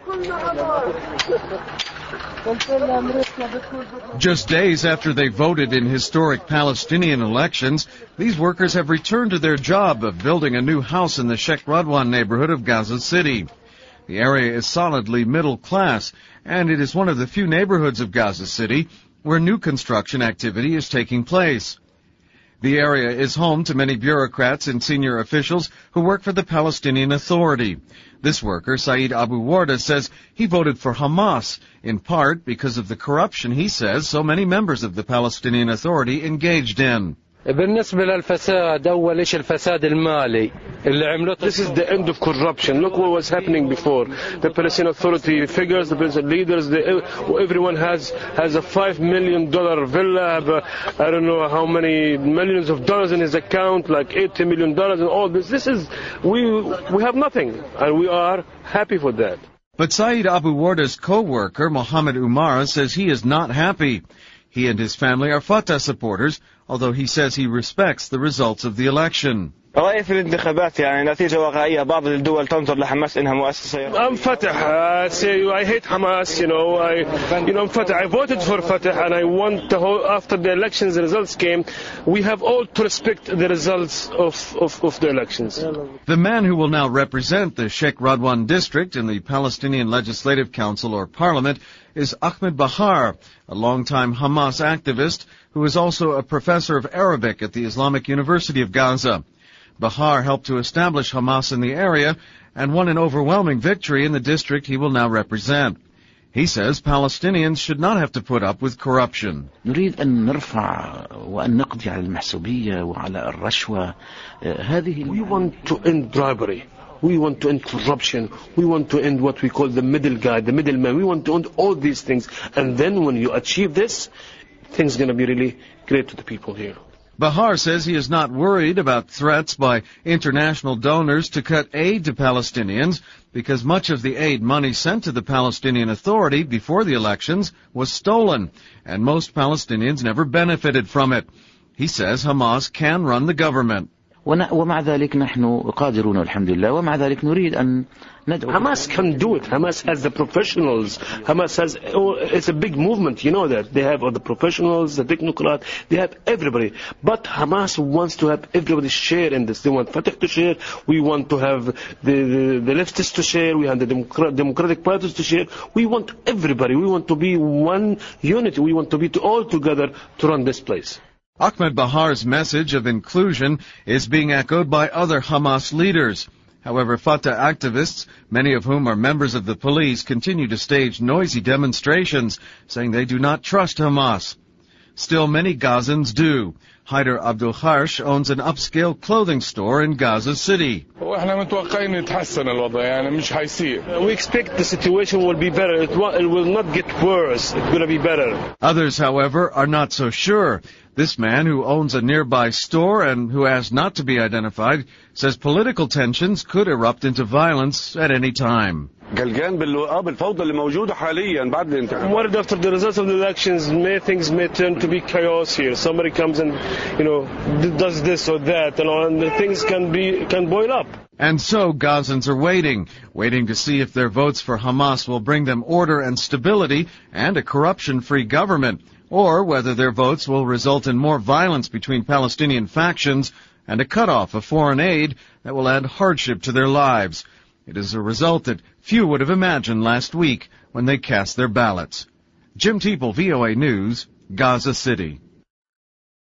Just days after they voted in historic Palestinian elections, these workers have returned to their job of building a new house in the Sheikh Radwan neighborhood of Gaza City. The area is solidly middle class, and it is one of the few neighborhoods of Gaza City where new construction activity is taking place. The area is home to many bureaucrats and senior officials who work for the Palestinian Authority. This worker, Saeed Abu Warda, says he voted for Hamas, in part because of the corruption he says so many members of the Palestinian Authority engaged in. This is the end of corruption. Look what was happening before. The Palestinian Authority figures, the Palestinian leaders, everyone has a $5 million villa, I don't know how many millions of dollars in his account, like $80 million and all this. We have nothing, and we are happy for that. But Saeed Abu Warda's co-worker, Mohammed Umar, says he is not happy. He and his family are Fatah supporters, although he says he respects the results of the election. رأيي في الانتخابات يعني نتيجة واقعية بعض الدول تنظر لحماس إنها مؤسسة. I'm Fatah. I hate Hamas. I'm Fatah. I voted for Fatah, and I want after the elections, the results came. We have all to respect the results of the elections. The man who will now represent the Sheikh Radwan district in the Palestinian Legislative Council or Parliament is Ahmed Bahar, a longtime Hamas activist who is also a professor of Arabic at the Islamic University of Gaza. Bahar helped to establish Hamas in the area and won an overwhelming victory in the district he will now represent. He says Palestinians should not have to put up with corruption. نريد أن نرفع وأن نقضي على المحسوبية وعلى الرشوة. We want to end bribery. We want to end corruption. We want to end what we call the middle guy, the middleman. We want to end all these things. And then when you achieve this, things are going to be really great to the people here. Bahar says he is not worried about threats by international donors to cut aid to Palestinians because much of the aid money sent to the Palestinian Authority before the elections was stolen, and most Palestinians never benefited from it. He says Hamas can run the government. ومع ذلك نحن قادرون الحمد لله ومع ذلك نريد أن ندعو. Hamas can do it. Hamas has the professionals. Hamas has, it's a big movement, you know that. They have all the professionals, the technocrats, they have everybody. But Hamas wants to have everybody share in this. They want Fatah to share. We want to have the leftists to share. We want the democratic parties to share. We want everybody. We want to be one unity. We want to be all together to run this place. Ahmed Bahar's message of inclusion is being echoed by other Hamas leaders. However, Fatah activists, many of whom are members of the police, continue to stage noisy demonstrations, saying they do not trust Hamas. Still, many Gazans do. Haider Abdul Harsh owns an upscale clothing store in Gaza City. We expect the situation will be better. It will not get worse. It's going to be better. Others, however, are not so sure. This man, who owns a nearby store and who asked not to be identified, says political tensions could erupt into violence at any time. Worried after the results of the elections, things may turn to be chaos here. Somebody comes and, does this or that, and things can boil up. And so Gazans are waiting to see if their votes for Hamas will bring them order and stability and a corruption-free government, or whether their votes will result in more violence between Palestinian factions and a cutoff of foreign aid that will add hardship to their lives. It is a result that few would have imagined last week when they cast their ballots. Jim Teeple, VOA News, Gaza City.